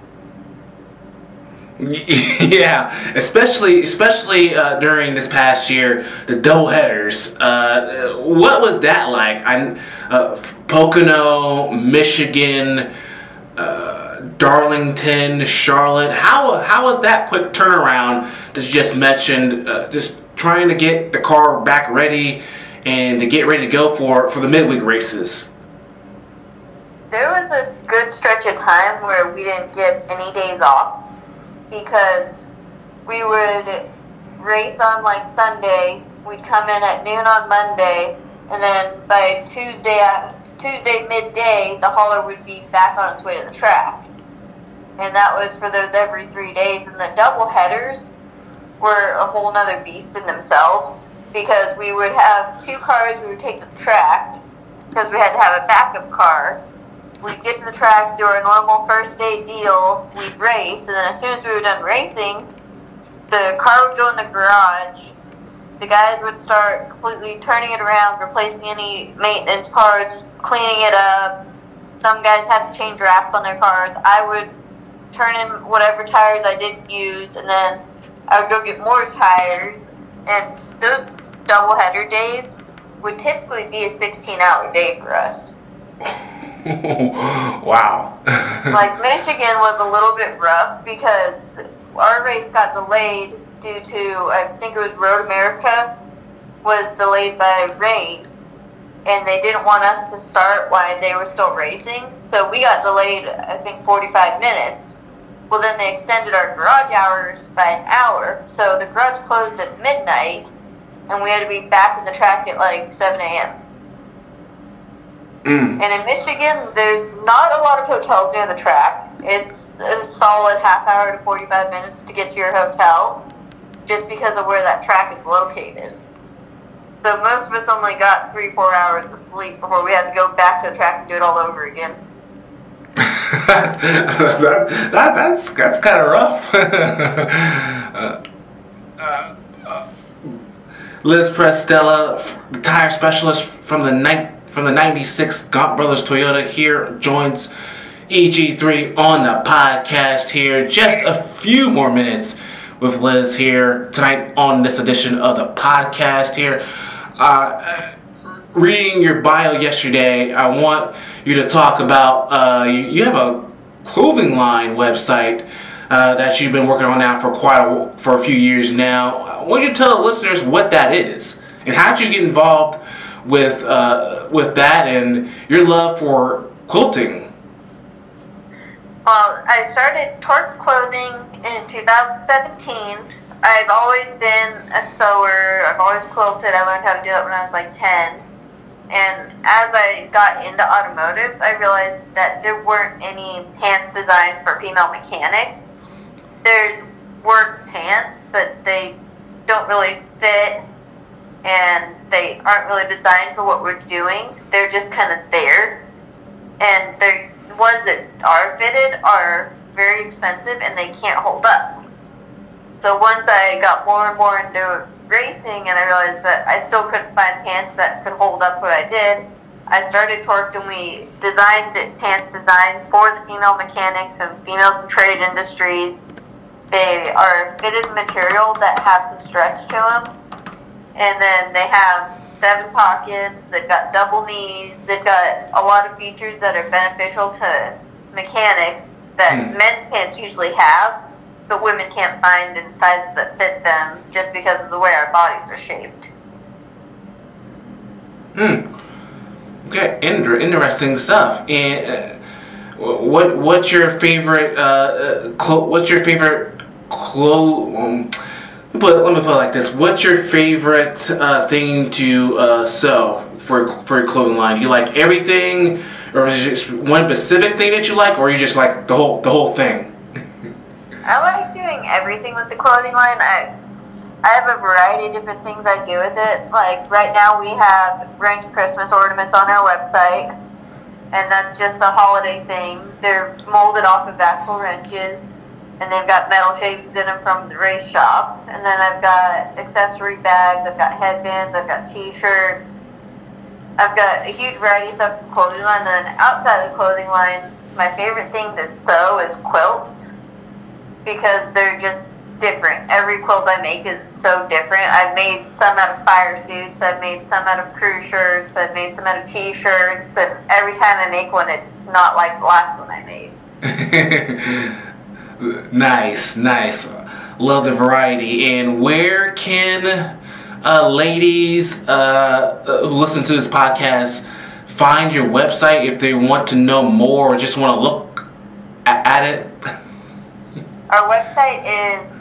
Yeah, especially during this past year, the doubleheaders. What was that like? Pocono, Michigan, Darlington, Charlotte. How was that quick turnaround that you just mentioned? Just trying to get the car back ready and to get ready to go for the midweek races. There was a good stretch of time where we didn't get any days off because we would race on like Sunday. We'd come in at noon on Monday, and then by Tuesday midday, the hauler would be back on its way to the track. And that was for those every 3 days. And the double headers were a whole nother beast in themselves because we would have 2 cars we would take to the track because we had to have a backup car. We'd get to the track, do our normal first day deal, we'd race, and then as soon as we were done racing, the car would go in the garage, the guys would start completely turning it around, replacing any maintenance parts, cleaning it up. Some guys had to change wraps on their cars. I would turn in whatever tires I didn't use, and then I would go get more tires. And those doubleheader days would typically be a 16-hour day for us. Wow. Like, Michigan was a little bit rough because our race got delayed due to, I think it was Road America was delayed by rain, and they didn't want us to start while they were still racing, so we got delayed, I think, 45 minutes. Well, then they extended our garage hours by an hour, so the garage closed at midnight, and we had to be back in the track at like 7 a.m. And in Michigan, there's not a lot of hotels near the track. It's a solid half hour to 45 minutes to get to your hotel, just because of where that track is located. So most of us only got 3-4 hours of sleep before we had to go back to the track and do it all over again. that's kind of rough. Liz Prestella, the tire specialist from the 96 Gaunt Brothers Toyota here, joins EG3 on the podcast here. Just a few more minutes with Liz here tonight on this edition of the podcast here. Reading your bio yesterday, I want you to talk about, you have a clothing line website that you've been working on now for a few years now. Why don't you tell the listeners what that is, and how did you get involved with that and your love for quilting? Well, I started Torque Clothing in 2017. I've always been a sewer. I've always quilted. I learned how to do it when I was like 10. And as I got into automotive, I realized that there weren't any pants designed for female mechanics. There's work pants, but they don't really fit, and they aren't really designed for what we're doing. They're just kind of there. And the ones that are fitted are very expensive, and they can't hold up. So once I got more and more into racing, and I realized that I still couldn't find pants that could hold up what I did, I started Torqued, and we designed pants designed for the female mechanics and females in trade industries. They are fitted material that have some stretch to them, and then they have 7 pockets. They've got double knees. They've got a lot of features that are beneficial to mechanics that men's pants usually have, but women can't find in sizes that fit them just because of the way our bodies are shaped. Okay, interesting stuff. And what's your favorite? What's your favorite let me put it like this: what's your favorite thing to sew for your clothing line? Do you like everything, or is it just one specific thing that you like, or you just like the whole thing? I like doing everything with the clothing line. I have a variety of different things I do with it. Like right now we have wrench Christmas ornaments on our website, and that's just a holiday thing. They're molded off of actual wrenches, and they've got metal shavings in them from the race shop. And then I've got accessory bags, I've got headbands, I've got t-shirts. I've got a huge variety of stuff in the clothing line. And then outside of the clothing line, my favorite thing to sew is quilts, because they're just different. Every quilt I make is so different. I've made some out of fire suits, I've made some out of crew shirts, I've made some out of t-shirts, and every time I make one, it's not like the last one I made. Nice. Love the variety. And where can ladies who listen to this podcast find your website if they want to know more or just want to look at it? Our website is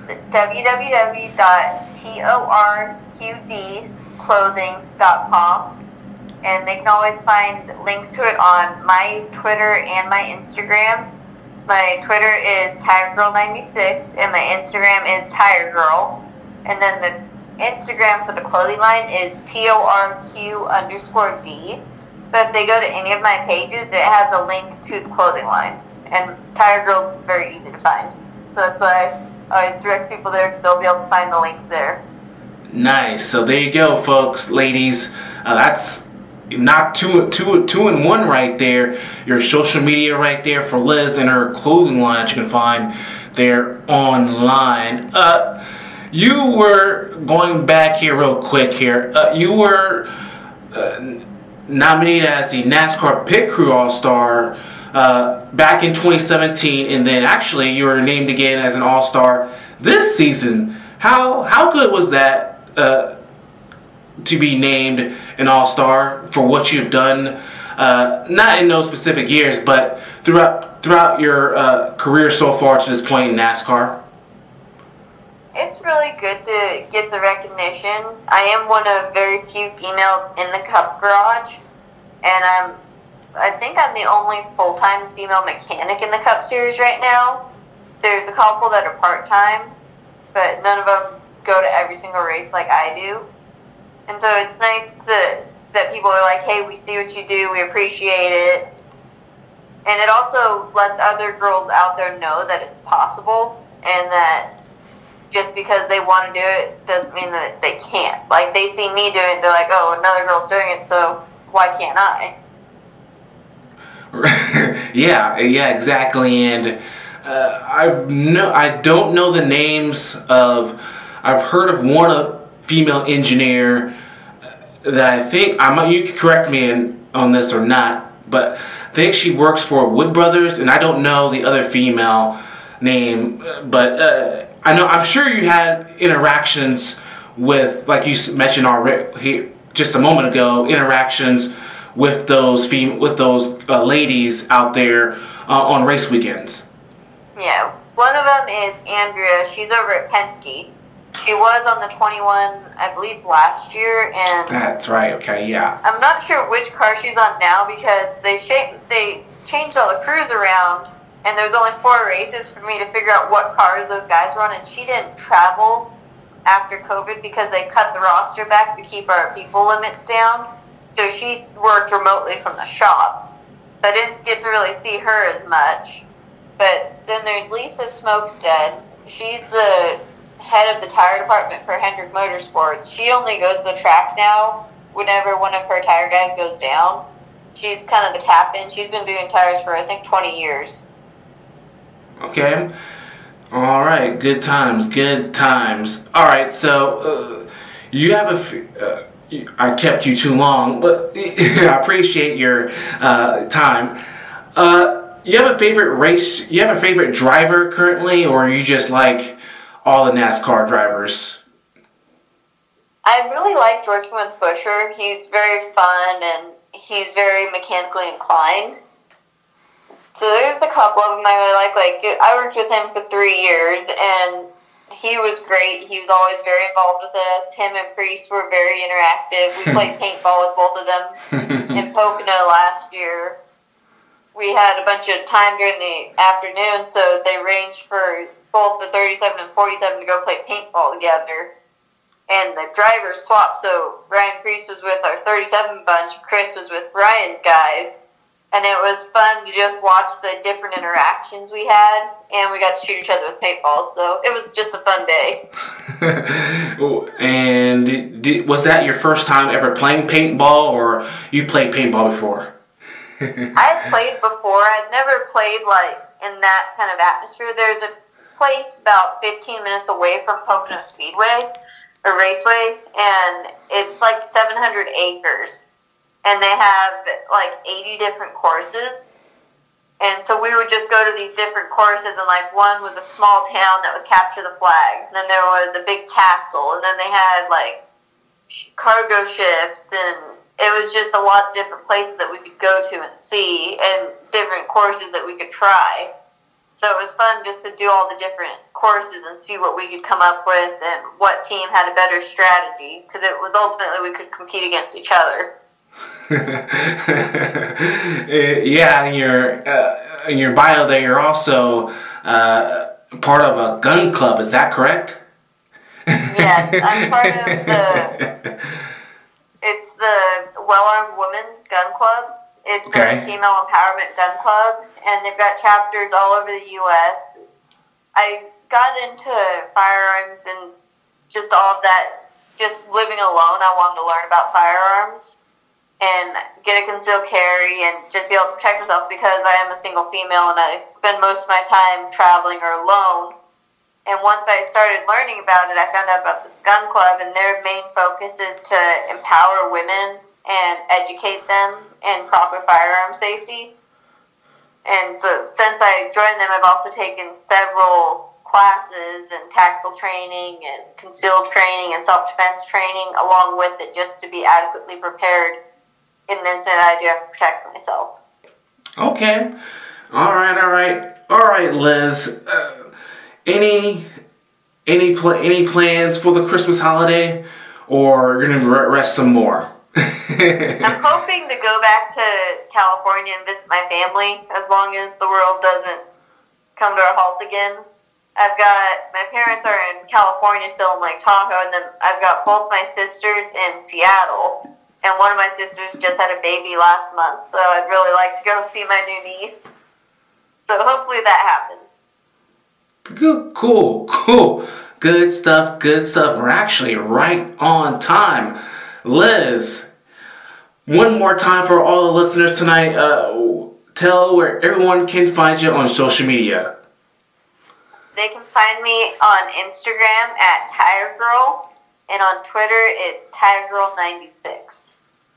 www.torqdclothing.com, and they can always find links to it on my Twitter and my Instagram. My Twitter is TireGirl96, and my Instagram is TireGirl. And then the Instagram for the clothing line is TORQ_D. But if they go to any of my pages, it has a link to the clothing line. And TireGirl is very easy to find. So that's why I always direct people there, because they'll be able to find the links there. Nice. So there you go, folks, ladies. That's not two in one right there. Your social media right there for Liz and her clothing line that you can find there online. You were going back here real quick here. You were nominated as the NASCAR Pit Crew All-Star back in 2017, and then actually you were named again as an All-Star this season. How good was that to be named an All-Star for what you've done? Not in those specific years, but throughout your career so far to this point in NASCAR. It's really good to get the recognition. I am one of very few females in the Cup Garage, and I think I'm the only full-time female mechanic in the Cup Series right now. There's a couple that are part-time, but none of them go to every single race like I do. And so it's nice that people are like, hey, we see what you do, we appreciate it. And it also lets other girls out there know that it's possible, and that just because they want to do it doesn't mean that they can't. Like, they see me doing it, they're like, oh, another girl's doing it, so why can't I? yeah, exactly. And I don't know the names of. I've heard of one female engineer that I think you can correct me on this or not, but I think she works for Wood Brothers, and I don't know the other female name, but I'm sure you had interactions with, like you mentioned already just a moment ago, interactions with those ladies out there on race weekends. Yeah, one of them is Andrea. She's over at Penske. She was on the 21, I believe, last year, and that's right. Okay, yeah. I'm not sure which car she's on now because they changed all the crews around, and there was only 4 races for me to figure out what cars those guys were on, and she didn't travel after COVID because they cut the roster back to keep our people limits down. So she worked remotely from the shop. So I didn't get to really see her as much. But then there's Lisa Smokestead. She's the head of the tire department for Hendrick Motorsports. She only goes to the track now whenever one of her tire guys goes down. She's kind of the tap-in. She's been doing tires for, I think, 20 years. Okay. All right. Good times. All right. So you have I kept you too long, but I appreciate your time. You have a favorite race? You have a favorite driver currently, or are you just like all the NASCAR drivers? I really like working with Buescher. He's very fun and he's very mechanically inclined. So there's a couple of them I really like. Like, I worked with him for 3 years, and he was great. He was always very involved with us. Him and Priest were very interactive. We played paintball with both of them in Pocono last year. We had a bunch of time during the afternoon, so they arranged for both the 37 and 47 to go play paintball together. And the drivers swapped, so Ryan Priest was with our 37 bunch, Chris was with Brian's guys. And it was fun to just watch the different interactions we had, and we got to shoot each other with paintballs, so it was just a fun day. And was that your first time ever playing paintball, or you played paintball before? I had played before. I'd never played, like, in that kind of atmosphere. There's a place about 15 minutes away from Pocono Speedway, or Raceway, and it's like 700 acres. And they have, like, 80 different courses. And so we would just go to these different courses, and, like, one was a small town that was Capture the Flag. And then there was a big castle, and then they had, like, cargo ships, and it was just a lot of different places that we could go to and see, and different courses that we could try. So it was fun just to do all the different courses and see what we could come up with and what team had a better strategy, because it was ultimately we could compete against each other. Yeah, in your bio there, you're also part of a gun club. Is that correct? Yes, I'm part of it's the Well-Armed Women's Gun Club. It's a female empowerment gun club, and they've got chapters all over the U.S. I got into firearms and just all of that just living alone, I wanted to learn about firearms and get a concealed carry and just be able to protect myself because I am a single female and I spend most of my time traveling or alone. And once I started learning about it, I found out about this gun club, and their main focus is to empower women and educate them in proper firearm safety. And so since I joined them, I've also taken several classes and tactical training and concealed training and self-defense training along with it just to be adequately prepared in an instant that I do have to protect myself. Okay. All right, Liz. Any plans for the Christmas holiday, or you're gonna rest some more? I'm hoping to go back to California and visit my family as long as the world doesn't come to a halt again. My parents are in California still in Lake Tahoe, and then I've got both my sisters in Seattle, and one of my sisters just had a baby last month, so I'd really like to go see my new niece. So hopefully that happens. Good, cool. Good stuff. We're actually right on time. Liz, one more time for all the listeners tonight, tell where everyone can find you on social media. They can find me on Instagram at TireGirl, and on Twitter it's TireGirl96.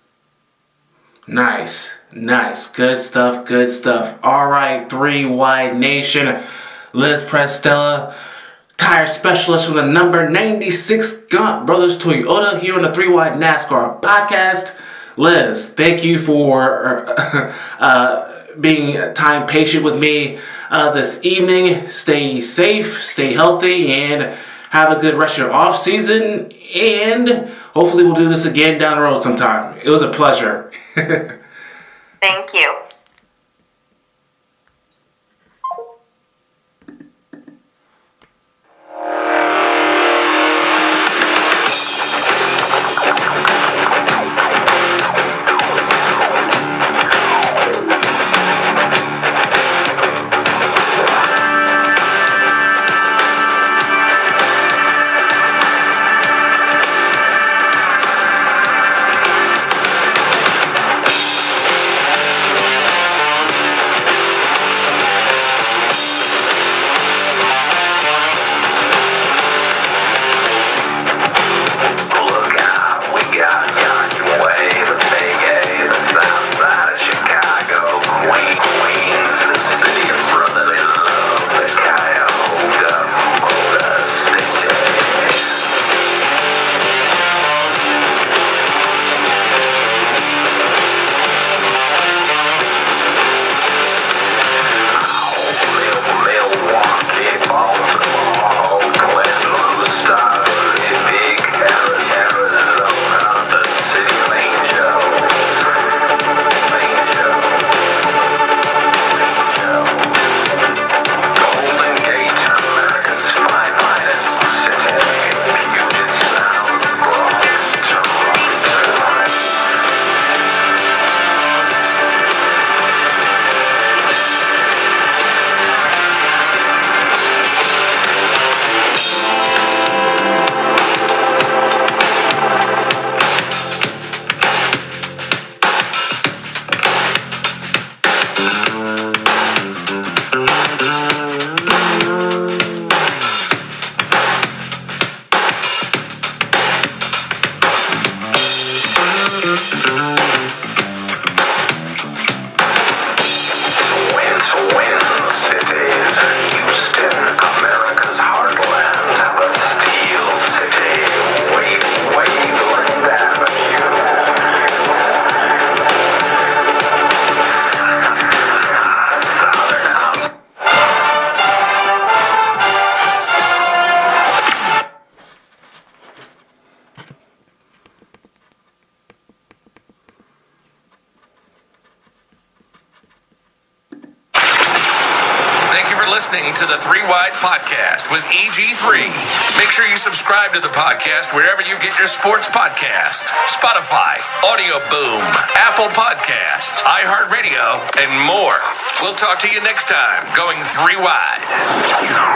Nice. Good stuff. All right, 3 Wide Nation. Liz Prestella, tire specialist from the number 96 Gaunt Brothers Toyota here on the 3 Wide NASCAR podcast. Liz, thank you for being time patient with me this evening. Stay safe, stay healthy, and have a good rest of your off season. And hopefully we'll do this again down the road sometime. It was a pleasure. Thank you. listening to the 3 Wide Podcast with EG3. Make sure you subscribe to the podcast wherever you get your sports podcasts. Spotify, Audio Boom, Apple Podcasts, iHeartRadio, and more. We'll talk to you next time, going 3 Wide.